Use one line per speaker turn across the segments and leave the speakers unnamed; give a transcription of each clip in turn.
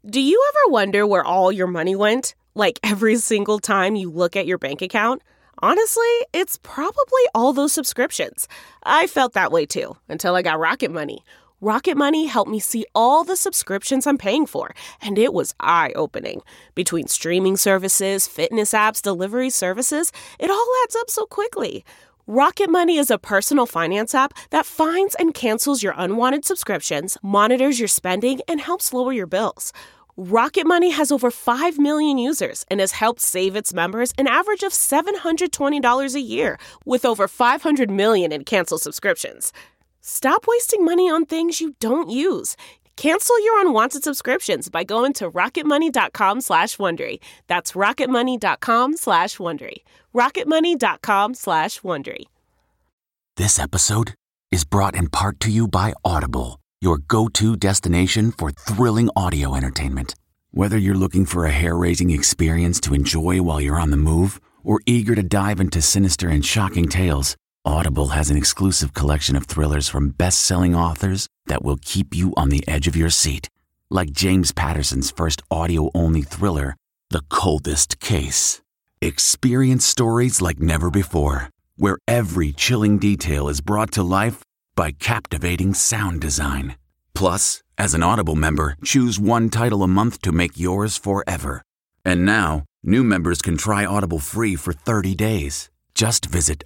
Do you ever wonder where all your money went? Like every single time you look at your bank account? Honestly, it's probably all those subscriptions. I felt that way too, until I got Rocket Money. Rocket Money helped me see all the subscriptions I'm paying for, and it was eye-opening. Between streaming services, fitness apps, delivery services, it all adds up so quickly. Rocket Money is a personal finance app that finds and cancels your unwanted subscriptions, monitors your spending, and helps lower your bills. Rocket Money has over 5 million users and has helped save its members an average of $720 a year, with over 500 million in canceled subscriptions. Stop wasting money on things you don't use. Cancel your unwanted subscriptions by going to rocketmoney.com/Wondery. That's rocketmoney.com/Wondery. rocketmoney.com/Wondery.
This episode is brought in part to you by Audible, your go-to destination for thrilling audio entertainment. Whether you're looking for a hair-raising experience to enjoy while you're on the move or eager to dive into sinister and shocking tales, Audible has an exclusive collection of thrillers from best-selling authors that will keep you on the edge of your seat. Like James Patterson's first audio-only thriller, The Coldest Case. Experience stories like never before, where every chilling detail is brought to life by captivating sound design. Plus, as an Audible member, choose one title a month to make yours forever. And now, new members can try Audible free for 30 days. Just visit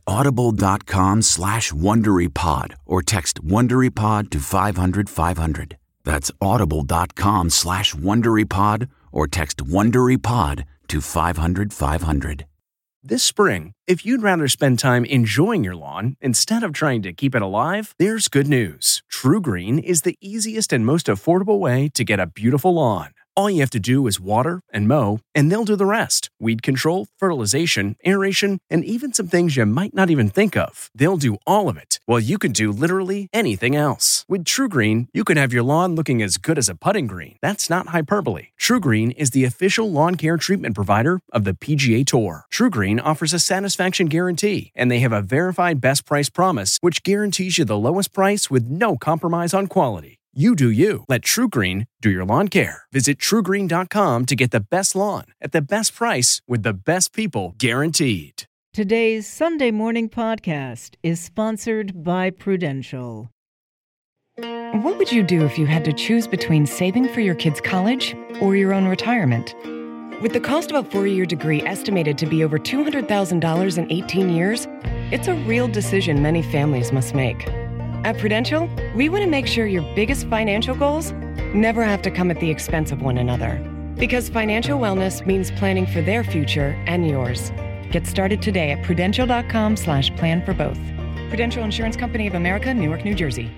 audible.com/WonderyPod or text WonderyPod to 500-500. That's audible.com/WonderyPod or text WonderyPod to 500-500.
This spring, if you'd rather spend time enjoying your lawn instead of trying to keep it alive, there's good news. TruGreen is the easiest and most affordable way to get a beautiful lawn. All you have to do is water and mow, and they'll do the rest. Weed control, fertilization, aeration, and even some things you might not even think of. They'll do all of it, while you can do literally anything else. With TruGreen, you can have your lawn looking as good as a putting green. That's not hyperbole. TruGreen is the official lawn care treatment provider of the PGA Tour. TruGreen offers a satisfaction guarantee, and they have a verified best price promise, which guarantees you the lowest price with no compromise on quality. You do you. Let TruGreen do your lawn care. Visit TruGreen.com to get the best lawn at the best price with the best people guaranteed.
Today's Sunday Morning Podcast is sponsored by Prudential.
What would you do if you had to choose between saving for your kids' college or your own retirement? With the cost of a 4-year degree estimated to be over $200,000 in 18 years, it's a real decision many families must make. At Prudential, we want to make sure your biggest financial goals never have to come at the expense of one another. Because financial wellness means planning for their future and yours. Get started today at Prudential.com/plan for both. Prudential Insurance Company of America, Newark, New Jersey.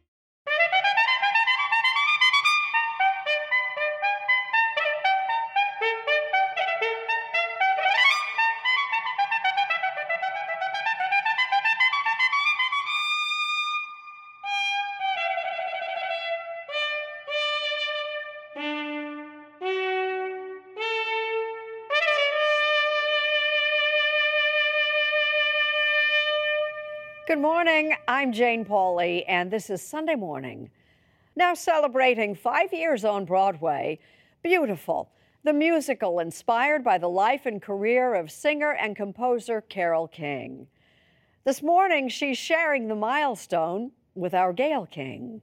Good morning, I'm Jane Pauley, and this is Sunday Morning. Now celebrating 5 years on Broadway, Beautiful, the musical inspired by the life and career of singer and composer Carole King. This morning, she's sharing the milestone with our Gayle King.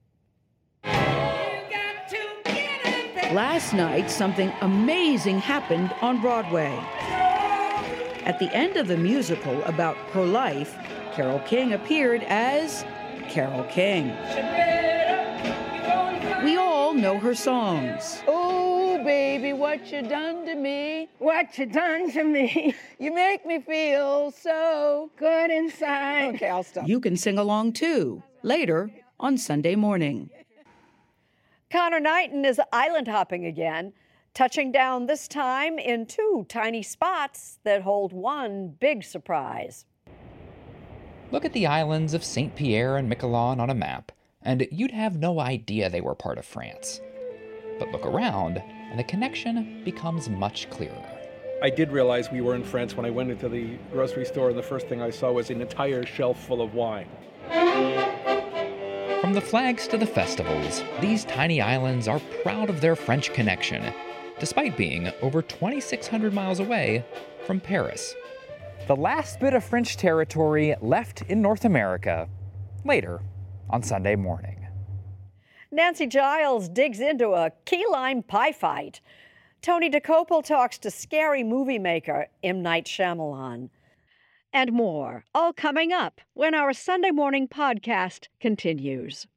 Last night, something amazing happened on Broadway. At the end of the musical about pro-life, Carole King appeared as Carole King. We all know her songs.
Oh, baby, what you done to me? What you done to me? You make me feel so good inside. Okay, I'll stop.
You can sing along too, later on Sunday Morning.
Connor Knighton is island hopping again, touching down this time in 2 tiny spots that hold one big surprise.
Look at the islands of St. Pierre and Miquelon on a map, and you'd have no idea they were part of France. But look around, and the connection becomes much clearer.
I did realize we were in France when I went into the grocery store, and the first thing I saw was an entire shelf full of wine.
From the flags to the festivals, these tiny islands are proud of their French connection, despite being over 2,600 miles away from Paris. The last bit of French territory left in North America, later on Sunday morning.
Nancy Giles digs into a key lime pie fight. Tony DeCopel talks to scary movie maker M. Night Shyamalan. And more, all coming up when our Sunday morning podcast continues.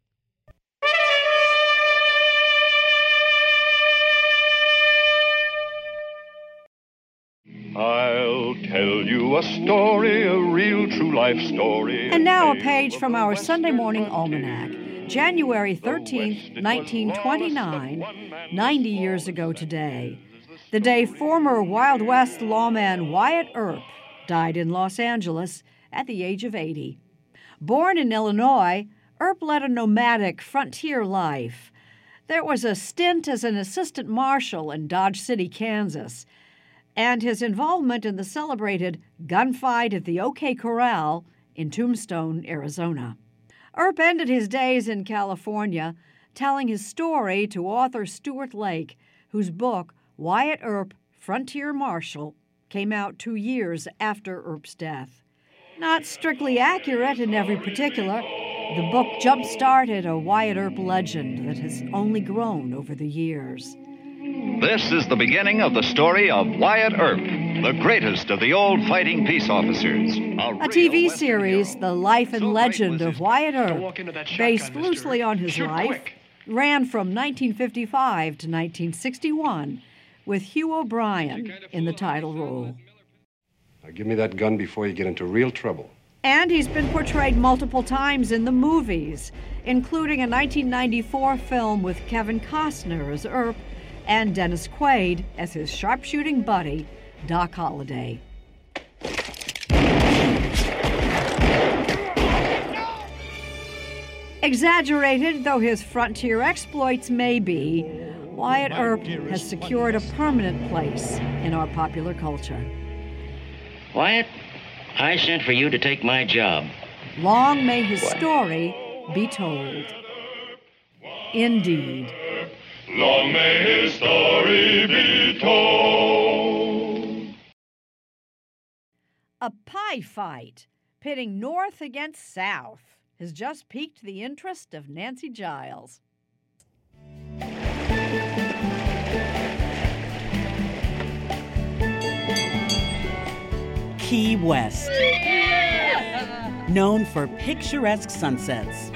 I'll tell you a story, a real true life story.
And now a page from our Sunday morning almanac. January 13th, 1929, 90 years ago today. The day former Wild West lawman Wyatt Earp died in Los Angeles at the age of 80. Born in Illinois, Earp led a nomadic frontier life. There was a stint as an assistant marshal in Dodge City, Kansas, and his involvement in the celebrated gunfight at the OK Corral in Tombstone, Arizona. Earp ended his days in California telling his story to author Stuart Lake, whose book, Wyatt Earp, Frontier Marshal, came out 2 years after Earp's death. Not strictly accurate in every particular, the book jump-started a Wyatt Earp legend that has only grown over the years.
This is the beginning of the story of Wyatt Earp, the greatest of the old fighting peace officers.
A TV series, The Life and Legend of Wyatt Earp, based loosely on his life, ran from 1955 to 1961, with Hugh O'Brian in the title role.
Now give me that gun before you get into real trouble.
And he's been portrayed multiple times in the movies, including a 1994 film with Kevin Costner as Earp and Dennis Quaid as his sharpshooting buddy, Doc Holliday. Exaggerated though his frontier exploits may be, Wyatt Earp has secured a permanent place in our popular culture.
Wyatt, I sent for you to take my job.
Long may his story be told. Indeed.
Long may his story be told.
A pie fight pitting North against South has just piqued the interest of Nancy Giles.
Key West. Known for picturesque sunsets,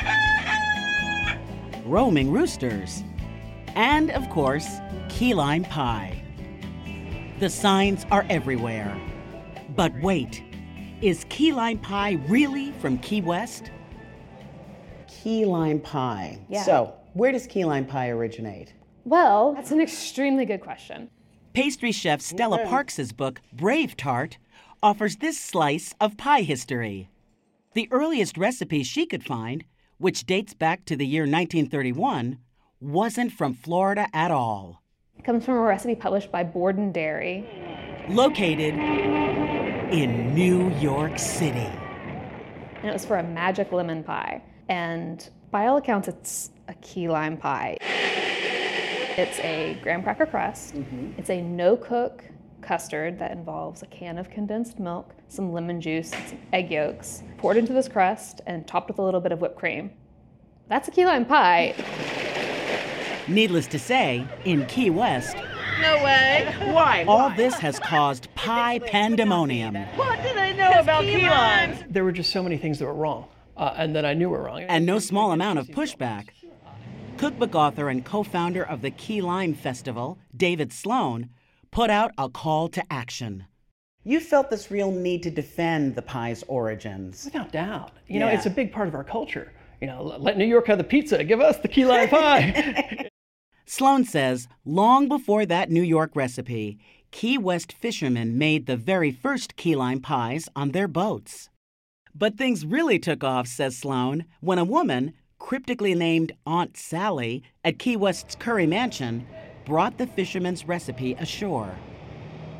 roaming roosters, and, of course, key lime pie. The signs are everywhere. But wait, is key lime pie really from Key West?
Key lime pie.
Yeah.
So, where does key lime pie originate?
Well, that's an extremely good question.
Pastry chef Stella Parks' book, Brave Tart, offers this slice of pie history. The earliest recipe she could find, which dates back to the year 1931, wasn't from Florida at all.
It comes from a recipe published by Borden Dairy.
Located in New York City.
And it was for a magic lemon pie. And by all accounts, it's a key lime pie. It's a graham cracker crust. It's a no-cook custard that involves a can of condensed milk, some lemon juice, and some egg yolks, poured into this crust and topped with a little bit of whipped cream. That's a key lime pie.
Needless to say, in Key West,
No way. Why?
all this has caused pie pandemonium.
What do they know about key limes?
There were just so many things that were wrong, and that I knew were wrong.
And no small amount of pushback. Cookbook author and co-founder of the Key Lime Festival, David Sloan, put out a call to action.
You felt this real need to defend the pie's origins.
Without doubt. You know, it's a big part of our culture. You know, let New York have the pizza, give us the key lime pie.
Sloan says long before that New York recipe, Key West fishermen made the very first key lime pies on their boats. But things really took off, says Sloan, when a woman, cryptically named Aunt Sally, at Key West's Curry Mansion, brought the fisherman's recipe ashore.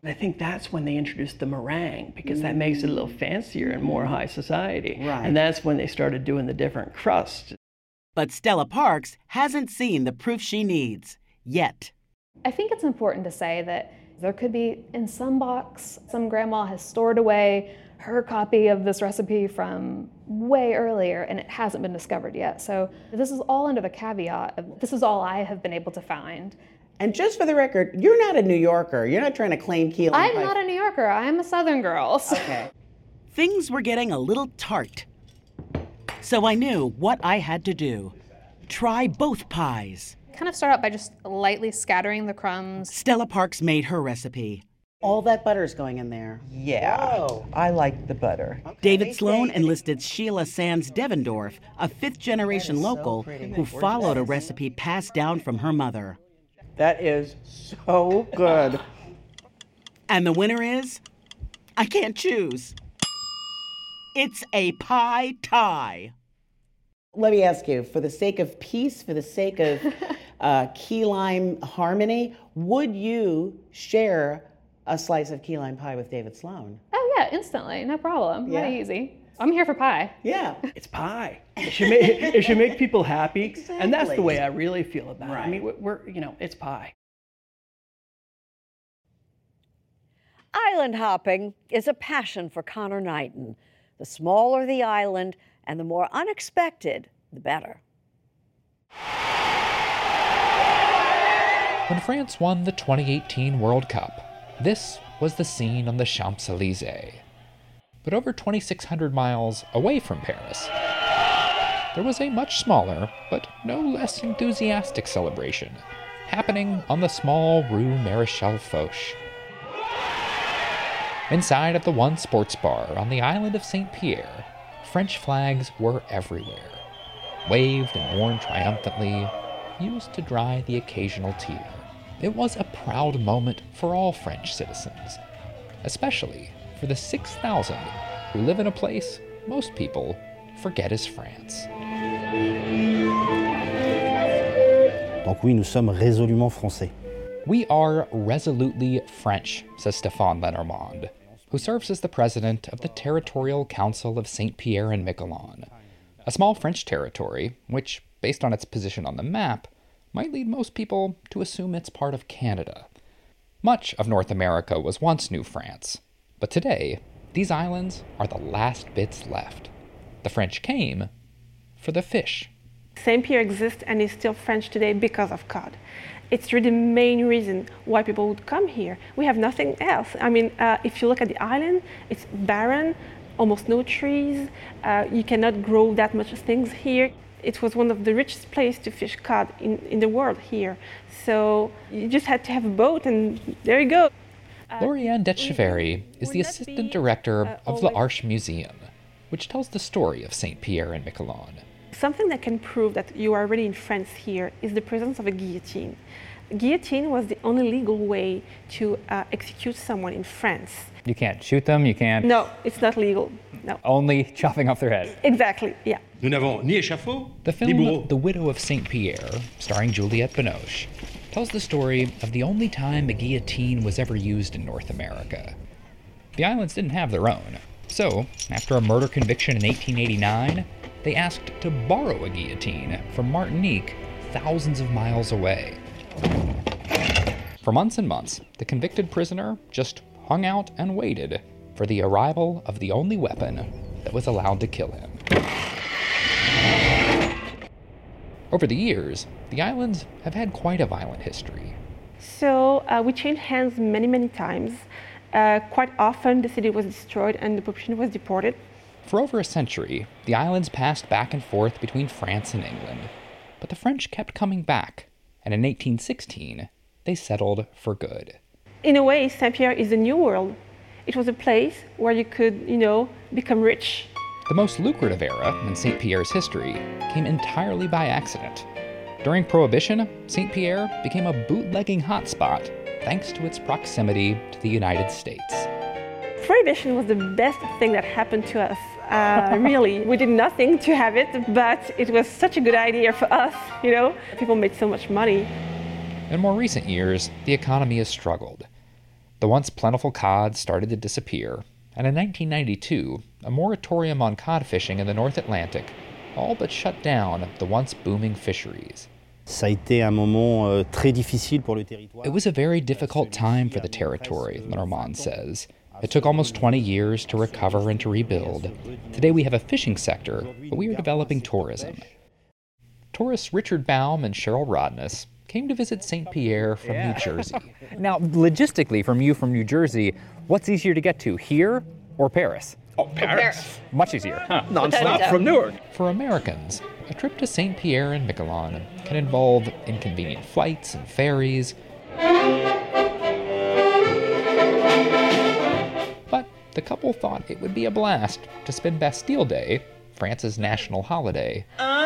I think that's when they introduced the meringue, because that makes it a little fancier and more high society.
Right.
And that's when they started doing the different crusts.
But Stella Parks hasn't seen the proof she needs yet.
I think it's important to say that there could be in some box, some grandma has stored away her copy of this recipe from way earlier and it hasn't been discovered yet. So this is all under the caveat of this is all I have been able to find.
And just for the record, you're not a New Yorker. You're not trying to claim key lime pie.
I'm not a New Yorker. I'm a Southern girl. So.
Okay.
Things were getting a little tart. So I knew what I had to do. Try both pies.
Kind of start out by just lightly scattering the crumbs.
Stella Parks made her recipe.
All that butter's going in there.
Yeah,
Whoa.
I like the butter.
David Sloan enlisted Sheila Sands Devendorf, a fifth-generation local who followed a recipe passed down from her mother.
That is so good.
And the winner is? I can't choose. It's a pie tie.
Let me ask you, for the sake of peace, for the sake of key lime harmony, would you share a slice of key lime pie with David Sloan?
Oh yeah, instantly, no problem.
Yeah.
Very easy. I'm here for pie.
Yeah.
It's pie. It should make people happy.
Exactly.
And that's the way I really feel about it.
Right.
I mean, it's pie.
Island hopping is a passion for Connor Knighton. The smaller the island and the more unexpected, the better.
When France won the 2018 World Cup, this was the scene on the Champs-Élysées. But over 2,600 miles away from Paris, there was a much smaller, but no less enthusiastic celebration happening on the small Rue Maréchal Foch. Inside of the one sports bar on the island of St. Pierre, French flags were everywhere, waved and worn triumphantly, used to dry the occasional tear. It was a proud moment for all French citizens, especially for the 6,000 who live in a place most people forget is France.
Donc oui, nous sommes résolument français.
We are resolutely French, says Stéphane Lenormand, who serves as the president of the Territorial Council of St. Pierre and Miquelon, a small French territory which, based on its position on the map, might lead most people to assume it's part of Canada. Much of North America was once New France, but today, these islands are the last bits left. The French came for the fish.
St. Pierre exists and is still French today because of cod. It's really the main reason why people would come here. We have nothing else. I mean, if you look at the island, it's barren, almost no trees. You cannot grow that much things here. It was one of the richest places to fish cod in the world here. So you just had to have a boat and there you go.
Lauriane Detcheverry is the assistant director of l'Arche Museum, which tells the story of St. Pierre and Miquelon.
Something that can prove that you are already in France here is the presence of a guillotine. Guillotine was the only legal way to execute someone in France.
You can't shoot them, you can't...
No, it's not legal, no.
Only chopping off their head.
Exactly, yeah.
Nous n'avons ni échafaud,
The film The Widow of St. Pierre, starring Juliette Binoche, tells the story of the only time a guillotine was ever used in North America. The islands didn't have their own, so after a murder conviction in 1889, they asked to borrow a guillotine from Martinique, thousands of miles away. For months and months, the convicted prisoner just hung out and waited for the arrival of the only weapon that was allowed to kill him. Over the years, the islands have had quite a violent history.
So we changed hands many, many times. Quite often the city was destroyed and the population was deported.
For over a century, the islands passed back and forth between France and England, but the French kept coming back, and in 1816, they settled for good.
In a way, St. Pierre is a new world. It was a place where you could, become rich.
The most lucrative era in St. Pierre's history came entirely by accident. During Prohibition, St. Pierre became a bootlegging hotspot thanks to its proximity to the United States.
Prohibition was the best thing that happened to us. Really, we did nothing to have it, but it was such a good idea for us, People made so much money.
In more recent years, the economy has struggled. The once plentiful cod started to disappear, and in 1992, a moratorium on cod fishing in the North Atlantic all but shut down the once booming fisheries.
Ça a été un moment très difficile pour le territoire.
It was a very difficult time for the territory, Lenormand says. It took almost 20 years to recover and to rebuild. Today we have a fishing sector, but we are developing tourism. Tourists Richard Baum and Cheryl Rodness came to visit St. Pierre from New Jersey.
Now, logistically, from New Jersey, what's easier to get to, here or Paris?
Oh, Paris.
Much easier.
Non-stop from Newark.
For Americans, a trip to St. Pierre and Miquelon can involve inconvenient flights and ferries. But the couple thought it would be a blast to spend Bastille Day, France's national holiday,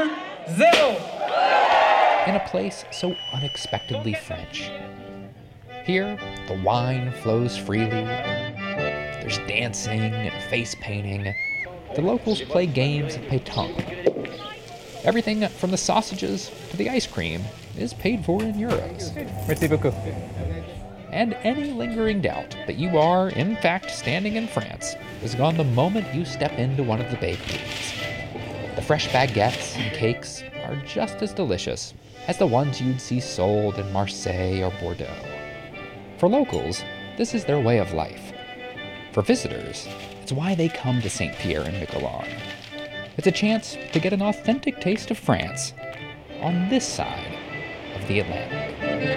in a place so unexpectedly French. Here, the wine flows freely. There's dancing and face painting. The locals play games of pétanque. Everything from the sausages to the ice cream is paid for in euros.
Merci beaucoup.
And any lingering doubt that you are, in fact, standing in France is gone the moment you step into one of the bakeries. The fresh baguettes and cakes are just as delicious as the ones you'd see sold in Marseille or Bordeaux. For locals, this is their way of life. For visitors, it's why they come to St. Pierre and Miquelon. It's a chance to get an authentic taste of France on this side of the Atlantic.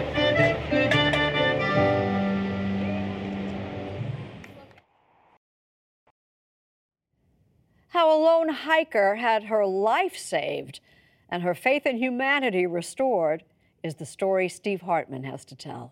How a lone hiker had her life saved and her faith in humanity restored is the story Steve Hartman has to tell.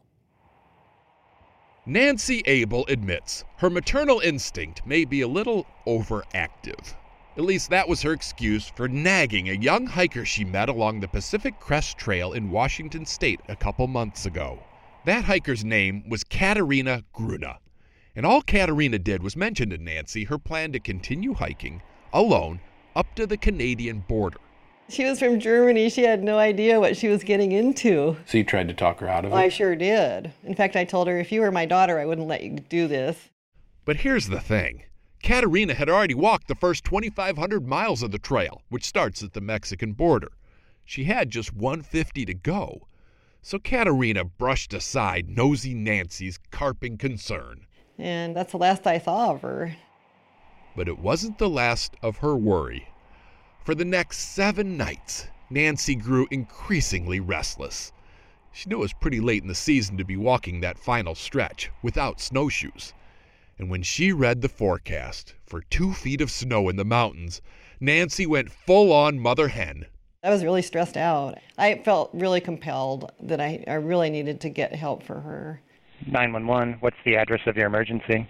Nancy Abel admits her maternal instinct may be a little overactive. At least that was her excuse for nagging a young hiker she met along the Pacific Crest Trail in Washington State a couple months ago. That hiker's name was Katerina Gruna. And all Katerina did was mention to Nancy her plan to continue hiking alone up to the Canadian border.
She was from Germany. She had no idea what she was getting into.
So you tried to talk her out of it?
I sure did. In fact, I told her, if you were my daughter, I wouldn't let you do this.
But here's the thing. Katerina had already walked the first 2,500 miles of the trail, which starts at the Mexican border. She had just 150 to go. So Katerina brushed aside nosy Nancy's carping concern.
And that's the last I saw of her.
But it wasn't the last of her worry. For the next 7 nights, Nancy grew increasingly restless. She knew it was pretty late in the season to be walking that final stretch without snowshoes. And when she read the forecast for 2 feet of snow in the mountains, Nancy went full-on mother hen.
I was really stressed out. I felt really compelled that I really needed to get help for her.
911, what's the address of your emergency?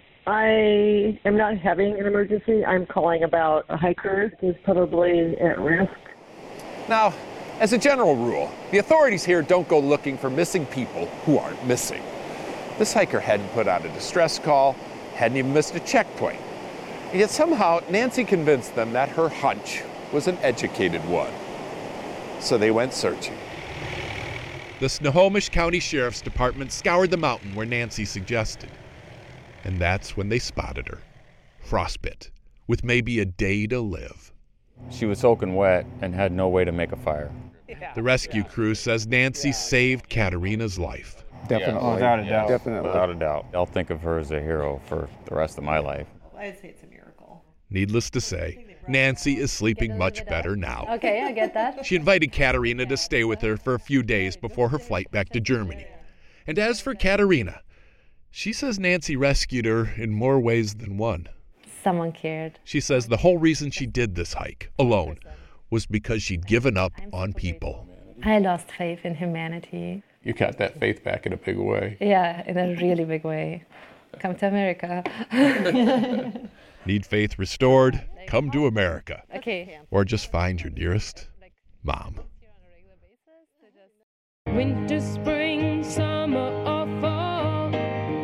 I am not having an emergency. I'm calling about a hiker who's probably at risk.
Now, as a general rule, the authorities here don't go looking for missing people who aren't missing. This hiker hadn't put out a distress call, hadn't even missed a checkpoint. And yet somehow Nancy convinced them that her hunch was an educated one. So they went searching.
The Snohomish County Sheriff's Department scoured the mountain where Nancy suggested. And that's when they spotted her, frostbit, with maybe a day to live.
She was soaking wet and had no way to make a fire.
The rescue crew says Nancy saved Katerina's life.
Definitely.
Without a doubt.
Definitely. Without a doubt. I'll think of her as a hero for the rest of my life.
I'd say it's a miracle.
Needless to say, Nancy is sleeping much better now.
Okay, I get that.
She invited Katerina to stay with her for a few days before her flight back to Germany. And as for Katerina, she says Nancy rescued her in more ways than one.
Someone cared.
She says the whole reason she did this hike alone was because she'd given up on people.
I lost faith in humanity.
You got that faith back in a big way.
Yeah, in a really big way. Come to America.
Need faith restored? Come to America.
Okay.
Or just find your nearest mom.
Winter, spring, summer, or fall.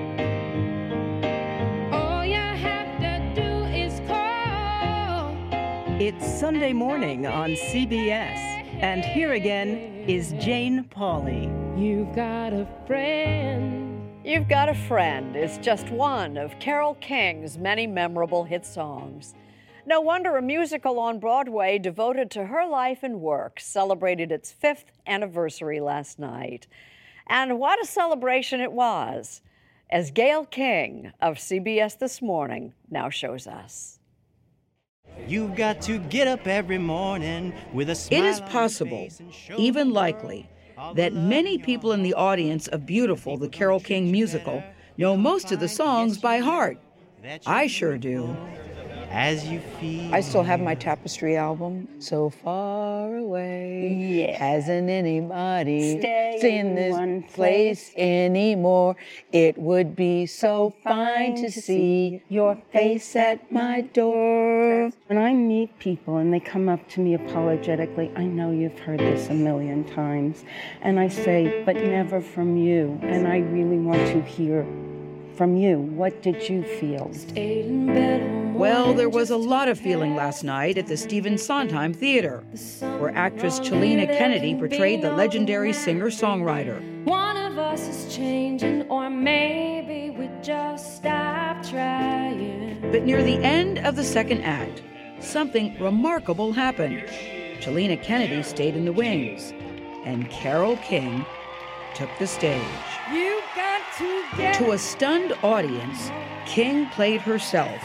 All you have to do is call.
It's Sunday morning on CBS, and here again is Jane Pauley.
You've got a friend.
You've Got a Friend is just one of Carole King's many memorable hit songs. No wonder a musical on Broadway devoted to her life and work celebrated its 5th anniversary last night. And what a celebration it was, as Gayle King of CBS This Morning now shows us.
You've got to get up every morning with a smile.
It is possible, even likely, that many people in the audience of Beautiful, the Carole King musical, know most of the songs by heart. I sure do.
As you feel.
I still have my Tapestry album. So far away, hasn't anybody seen this place anymore. It would be so fine to see your face at my door.
When I meet people and they come up to me apologetically, I know you've heard this a million times, and I say, but never from you. And I really want to hear from you. What did you feel?
Well, there was a lot of feeling last night at the Stephen Sondheim Theater, where actress Chelina Kennedy portrayed the legendary singer-songwriter.
One of us is changing, or maybe we just stop trying.
But near the end of the second act, something remarkable happened. Chelina Kennedy stayed in the wings, and Carole King took the stage.
You got to get
To a stunned audience, King played herself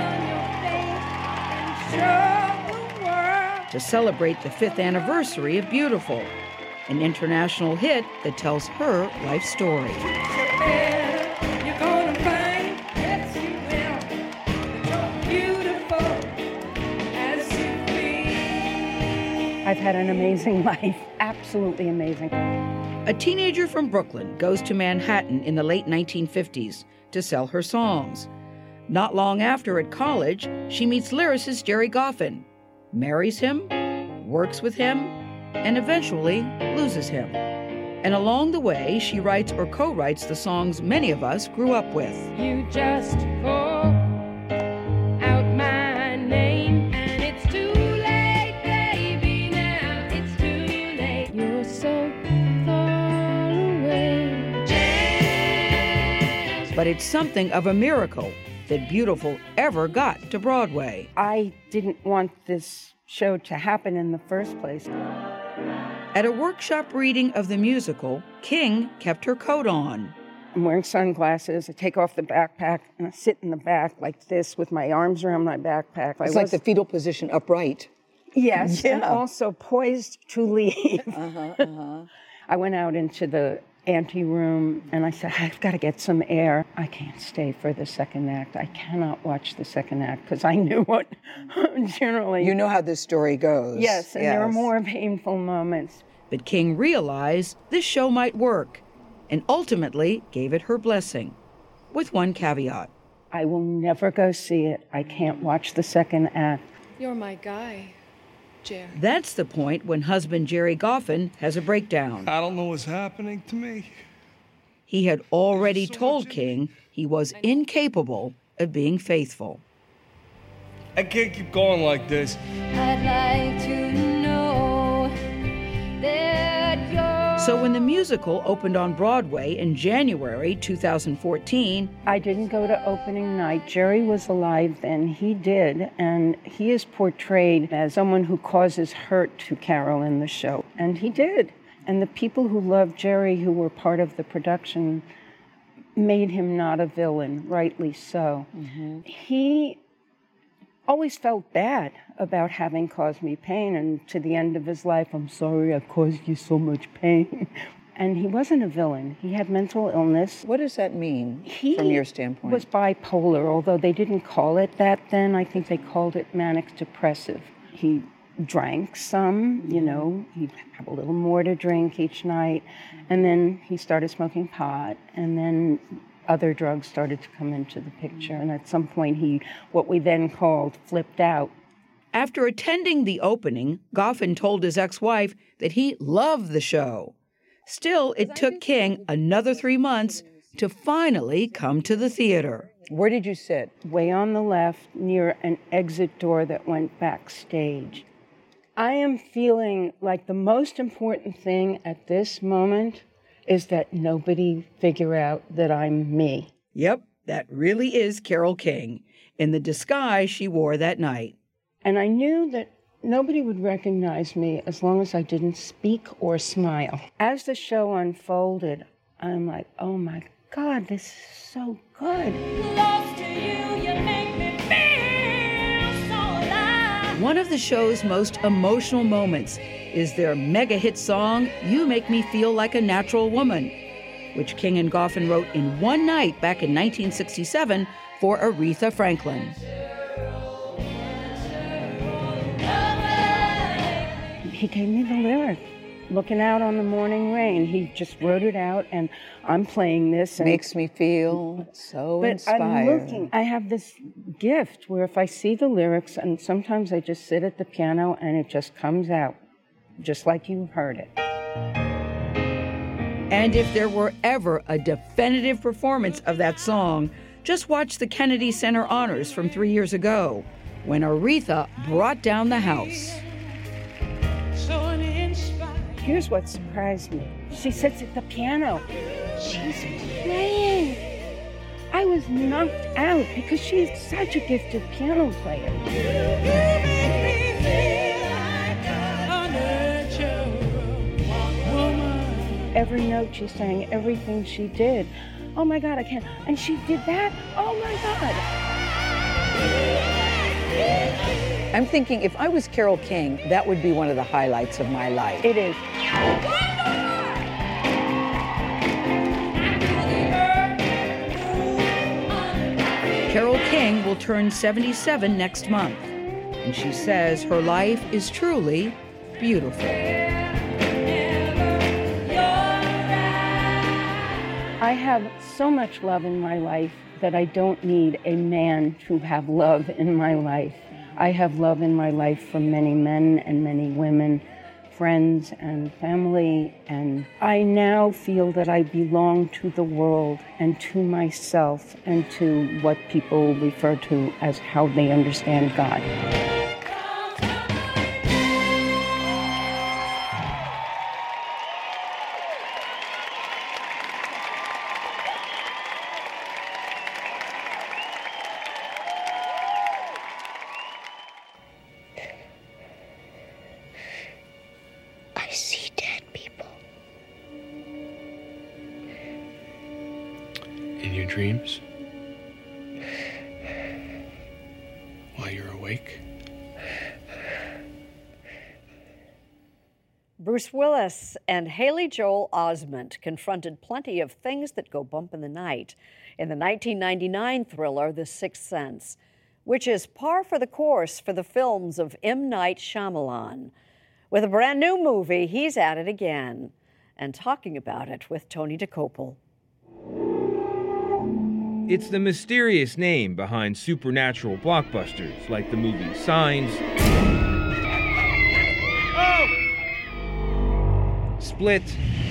to celebrate the 5th anniversary of Beautiful, an international hit that tells her life story.
You're gonna find, yes you will, that you're beautiful as you feel.
I've had an amazing life, absolutely amazing.
A teenager from Brooklyn goes to Manhattan in the late 1950s to sell her songs. Not long after, at college, she meets lyricist Jerry Goffin, marries him, works with him, and eventually loses him. And along the way, she writes or co-writes the songs many of us grew up with.
You just call out my name, and it's too late, baby, now it's too late. You're so far away.
But it's something of a miracle that Beautiful ever got to Broadway.
I didn't want this show to happen in the first place.
At a workshop reading of the musical, King kept her coat on.
I'm wearing sunglasses. I take off the backpack and I sit in the back like this with my arms around my backpack.
It's like the fetal position upright.
Yes,
Yeah.
and also poised to leave. I went out into the anteroom and I said, I've got to get some air. I can't stay for the second act. I cannot watch the second act because I knew what generally...
You know how this story goes.
Yes, and there are more painful moments.
But King realized this show might work and ultimately gave it her blessing, with one caveat.
I will never go see it. I can't watch the second act.
You're my guy, Jerry.
That's the point when husband Jerry Goffin has a breakdown.
I don't know what's happening to me.
He had already told King he was incapable of being faithful.
I can't keep going like this.
I'd like to know that you're...
So when the musical opened on Broadway in January 2014,
I didn't go to opening night. Jerry was alive then. He did. And he is portrayed as someone who causes hurt to Carole in the show. And he did. And the people who loved Jerry, who were part of the production, made him not a villain, rightly so. He always felt bad about having caused me pain, and to the end of his life, I'm sorry I caused you so much pain. And he wasn't a villain. He had mental illness.
What does that mean from your standpoint?
He was bipolar, although they didn't call it that then. I think they called it manic depressive. He drank some, you know, he'd have a little more to drink each night, and then he started smoking pot, and then other drugs started to come into the picture, and at some point he, what we then called, flipped out.
After attending the opening, Goffin told his ex-wife that he loved the show. Still, it took King another 3 months to finally come to the theater.
Where did you sit?
Way on the left, near an exit door that went backstage. I am feeling like the most important thing at this moment is that nobody figure out that I'm me.
Yep, that really is Carole King in the disguise she wore that night.
And I knew that nobody would recognize me as long as I didn't speak or smile. As the show unfolded, I'm like, oh my God, this is so good.
Close to you, you make me feel so alive.
One of the show's most emotional moments is their mega hit song, You Make Me Feel Like a Natural Woman, which King and Goffin wrote in one night back in 1967 for Aretha Franklin.
He gave me the lyric, looking out on the morning rain. He just wrote it out, and I'm playing this. And
Makes me feel so inspired.
I'm looking. I have this gift where if I see the lyrics, and sometimes I just sit at the piano and it just comes out, just like you heard it.
And if there were ever a definitive performance of that song, just watch the Kennedy Center Honors from 3 years ago, when Aretha brought down the house.
Here's what surprised me. She sits at the piano. She's playing. I was knocked out because she's such a gifted piano player. Every note she sang, everything she did. Oh my God, I can't. And she did that? Oh my God.
I'm thinking if I was Carole King, that would be one of the highlights of my life.
It is.
Carole King will turn 77 next month, and she says her life is truly beautiful.
I have so much love in my life that I don't need a man to have love in my life. I have love in my life from many men and many women, friends and family, and I now feel that I belong to the world and to myself and to what people refer to as how they understand God.
I see dead people.
In your dreams? While you're awake?
Bruce Willis and Haley Joel Osment confronted plenty of things that go bump in the night in the 1999 thriller The Sixth Sense, which is par for the course for the films of M. Night Shyamalan. With a brand new movie, he's at it again, and talking about it with Tony DeCopel.
It's the mysterious name behind supernatural blockbusters like the movie Signs, Split,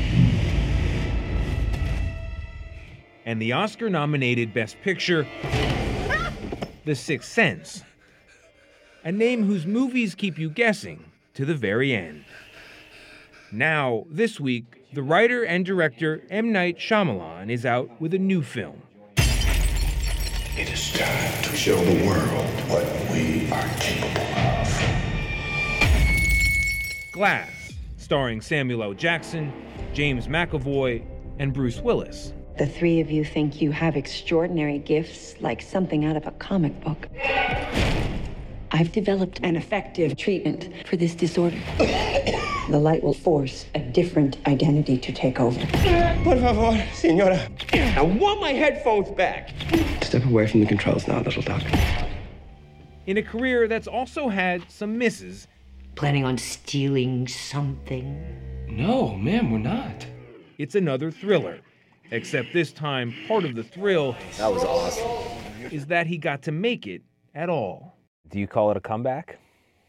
and the Oscar-nominated Best Picture, The Sixth Sense. A name whose movies keep you guessing to the very end. Now, this week, the writer and director M. Night Shyamalan is out with a new film.
It is time to show the world what we are capable of.
Glass, starring Samuel L. Jackson, James McAvoy, and Bruce Willis.
The three of you think you have extraordinary gifts, like something out of a comic book. I've developed an effective treatment for this disorder. The light will force a different identity to take over.
Por favor, señora. I want my headphones back. Step away from the controls now, little duck.
In a career that's also had some misses.
Planning on stealing something?
No, ma'am, we're not.
It's another thriller. Except this time, part of the thrill
That was awesome.
is that he got to make it at all.
Do you call it a comeback?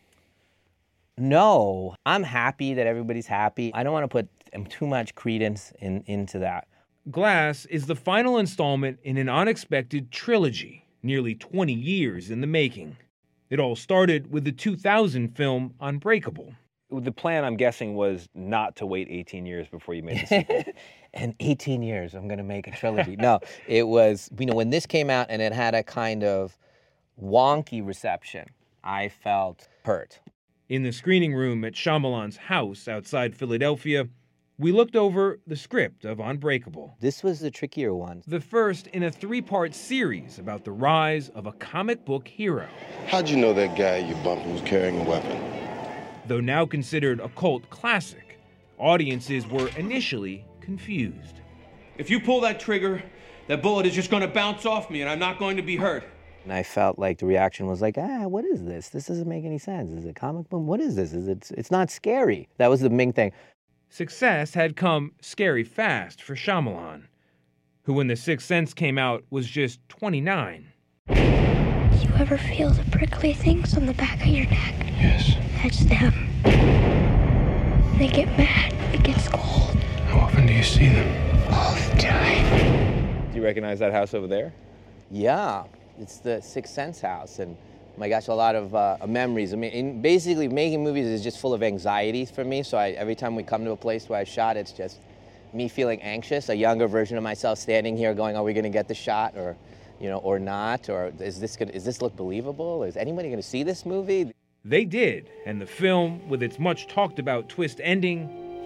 No, I'm happy that everybody's happy. I don't want to put too much credence into that.
Glass is the final installment in an unexpected trilogy, nearly 20 years in the making. It all started with the 2000 film Unbreakable. The plan, I'm guessing, was not to wait 18 years before you made the sequel.
And 18 years, I'm going to make a trilogy. No, it was, when this came out and it had a kind of wonky reception, I felt hurt.
In the screening room at Shyamalan's house outside Philadelphia, we looked over the script of Unbreakable.
This was the trickier one.
The first in a 3-part series about the rise of a comic book hero.
How'd you know that guy you bumped was carrying a weapon?
Though now considered a cult classic, audiences were initially confused.
If you pull that trigger, that bullet is just going to bounce off me and I'm not going to be hurt.
And I felt like the reaction was like, what is this? This doesn't make any sense. Is it comic book? What is this? It's not scary. That was the main thing.
Success had come scary fast for Shyamalan, who when The Sixth Sense came out was just 29.
You ever feel the prickly things on the back of your neck?
Yes.
That's them. They get mad. It gets cold.
How often do you see them?
All the time.
Do you recognize that house over there?
Yeah, it's the Sixth Sense house, and my gosh, a lot of memories. I mean, basically making movies is just full of anxiety for me, so every time we come to a place where I shot, it's just me feeling anxious, a younger version of myself standing here going, are we going to get the shot, or not, or is this look believable? Is anybody going to see this movie?
They did, and the film, with its much talked about twist ending,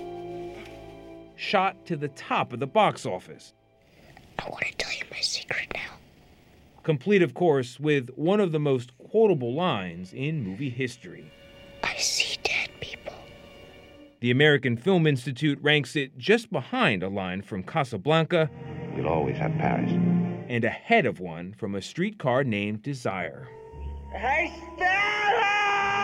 shot to the top of the box office.
I want to tell you my secret now.
Complete, of course, with one of the most quotable lines in movie history.
I see dead people.
The American Film Institute ranks it just behind a line from Casablanca.
We'll always have Paris.
And ahead of one from A Streetcar Named Desire.
Hey, Stella!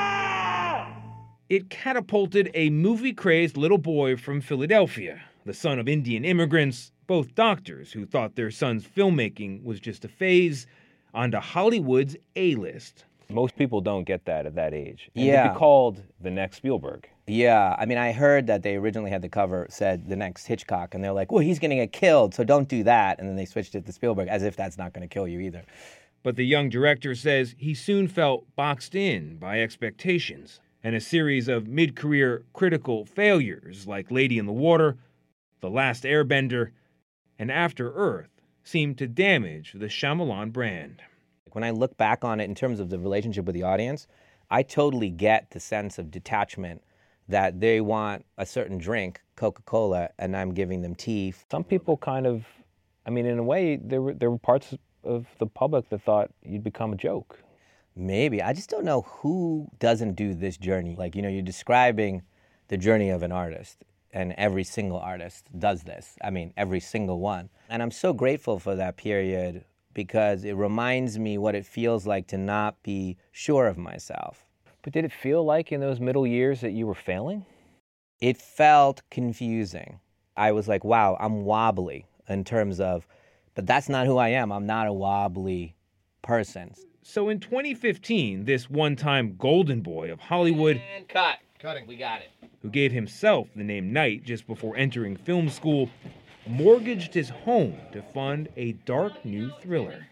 It catapulted a movie-crazed little boy from Philadelphia, the son of Indian immigrants, both doctors who thought their son's filmmaking was just a phase, onto Hollywood's A-list.
Most people don't get that at that age. And
Yeah.
to be called the next Spielberg.
Yeah, I mean, I heard that they originally had the cover said the next Hitchcock, and they're like, well, he's going to get killed, so don't do that. And then they switched it to Spielberg, as if that's not going to kill you either.
But the young director says he soon felt boxed in by expectations, and a series of mid-career critical failures like Lady in the Water, The Last Airbender, and After Earth seemed to damage the Shyamalan brand.
When I look back on it in terms of the relationship with the audience, I totally get the sense of detachment that they want a certain drink, Coca-Cola, and I'm giving them tea.
Some people kind of, I mean, in a way, there were parts of the public that thought you'd become a joke.
Maybe. I just don't know who doesn't do this journey. Like, you're describing the journey of an artist, and every single artist does this. I mean, every single one. And I'm so grateful for that period because it reminds me what it feels like to not be sure of myself.
But did it feel like in those middle years that you were failing?
It felt confusing. I was like, wow, I'm wobbly in terms of, but that's not who I am. I'm not a wobbly person.
So in 2015, this one-time golden boy of Hollywood,
And cutting. We got it.
who gave himself the name Knight just before entering film school, mortgaged his home to fund a dark new thriller.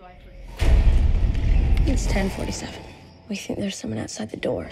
It's 10:47. We think there's someone outside the door.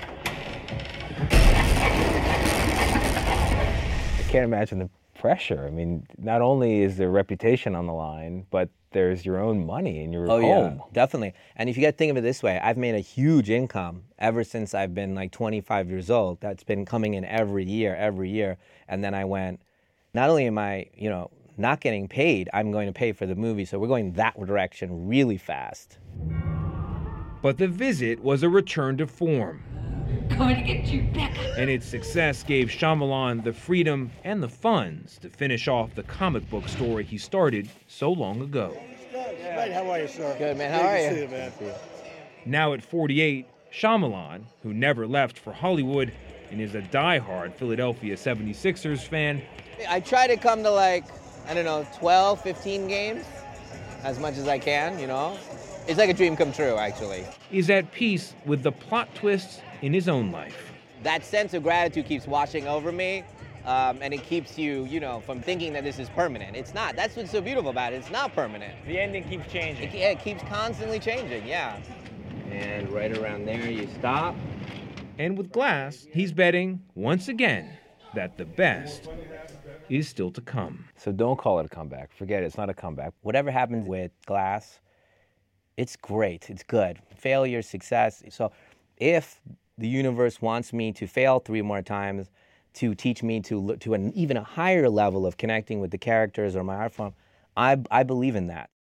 I can't imagine the pressure. I mean, not only is their reputation on the line, but there's your own money in your home.
Yeah, definitely. And if you got to think of it this way, I've made a huge income ever since I've been like 25 years old. That's been coming in every year. And then I went, not only am I, not getting paid, I'm going to pay for the movie. So we're going that direction really fast.
But the visit was a return to form.
Going to get you back.
And its success gave Shyamalan the freedom and the funds to finish off the comic book story he started so long ago.
Hey, how are you, sir?
Good, man. How are you?
Good to see you, man.
Now at 48, Shyamalan, who never left for Hollywood and is a die-hard Philadelphia 76ers fan,
I try to come to 12, 15 games as much as I can, It's like a dream come true, actually.
is at peace with the plot twists in his own life.
That sense of gratitude keeps washing over me, and it keeps you, from thinking that this is permanent. It's not. That's what's so beautiful about it. It's not permanent.
The ending keeps changing.
It keeps constantly changing, yeah. And right around there, you stop.
And with Glass, he's betting, once again, that the best is still to come.
So don't call it a comeback. Forget it. It's not a comeback.
Whatever happens with Glass, it's great. It's good. Failure, success. So if the universe wants me to fail 3 more times to teach me to an even a higher level of connecting with the characters or my art form, I believe in that.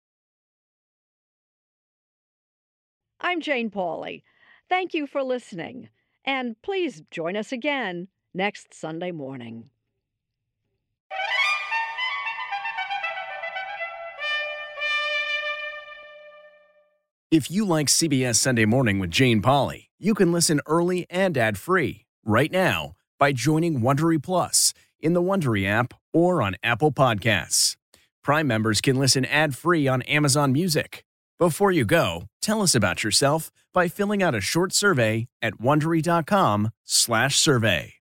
I'm Jane Pauley. Thank you for listening. And please join us again next Sunday morning.
If you like CBS Sunday Morning with Jane Pauley, you can listen early and ad-free right now by joining Wondery Plus in the Wondery app or on Apple Podcasts. Prime members can listen ad-free on Amazon Music. Before you go, tell us about yourself by filling out a short survey at Wondery.com/survey.